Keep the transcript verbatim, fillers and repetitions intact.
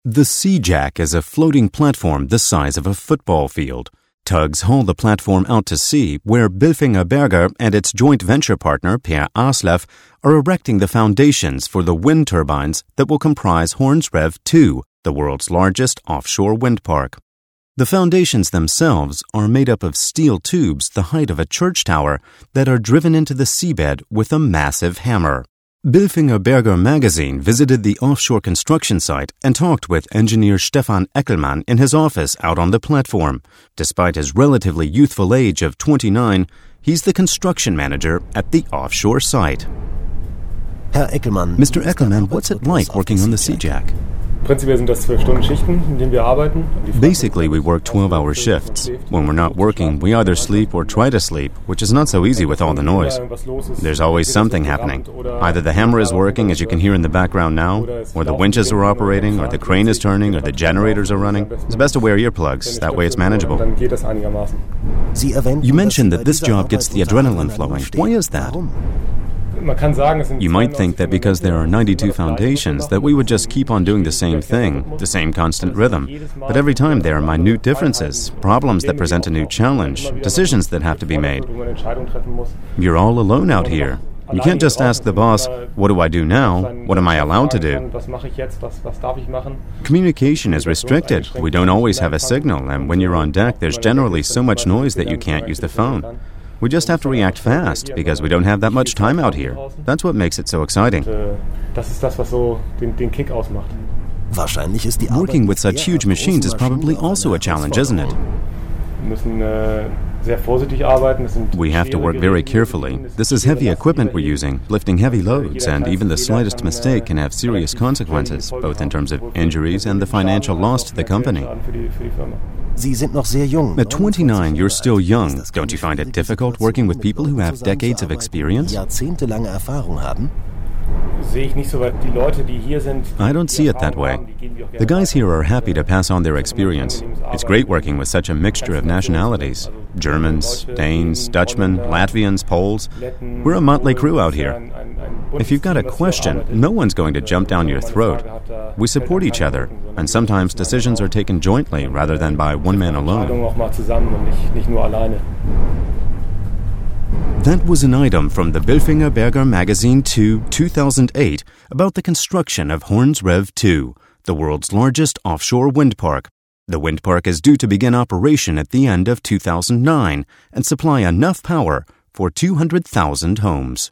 The Seajack is a floating platform the size of a football field. Tugs haul the platform out to sea, where Bilfinger Berger and its joint venture partner Per Aarsleff are erecting the foundations for the wind turbines that will comprise Horns Rev two, the world's largest offshore wind park. The foundations themselves are made up of steel tubes the height of a church tower that are driven into the seabed with a massive hammer. Bilfinger Berger magazine visited the offshore construction site and talked with engineer Stefan Eckelmann in his office out on the platform. Despite his relatively youthful age of twenty-nine, he's the construction manager at the offshore site. Herr Eckelmann, Mister Eckelmann, what's it like working on the Seajack? Basically, we work twelve-hour shifts. When we're not working, we either sleep or try to sleep, which is not so easy with all the noise. There's always something happening. Either the hammer is working, as you can hear in the background now, or the winches are operating, or the crane is turning, or the generators are running. It's best to wear earplugs. That way it's manageable. You mentioned that this job gets the adrenaline flowing. Why is that? You might think that because there are ninety-two foundations that we would just keep on doing the same thing, the same constant rhythm. But every time there are minute differences, problems that present a new challenge, decisions that have to be made. You're all alone out here. You can't just ask the boss, what do I do now? What am I allowed to do? Communication is restricted. We don't always have a signal, and when you're on deck, there's generally so much noise that you can't use the phone. We just have to react fast because we don't have that much time out here. That's what makes it so exciting. Working with such huge machines is probably also a challenge, isn't it? We have to work very carefully. This is heavy equipment we're using, lifting heavy loads, and even the slightest mistake can have serious consequences, both in terms of injuries and the financial loss to the company. At twenty-nine, you're still young. Don't you find it difficult working with people who have decades of experience? I don't see it that way. The guys here are happy to pass on their experience. It's great working with such a mixture of nationalities. Germans, Danes, Dutchmen, Latvians, Poles. We're a motley crew out here. If you've got a question, no one's going to jump down your throat. We support each other, and sometimes decisions are taken jointly rather than by one man alone. That was an item from the Bilfinger Berger magazine two, two thousand eight about the construction of Horns Rev two, the world's largest offshore wind park. The wind park is due to begin operation at the end of two thousand nine and supply enough power for two hundred thousand homes.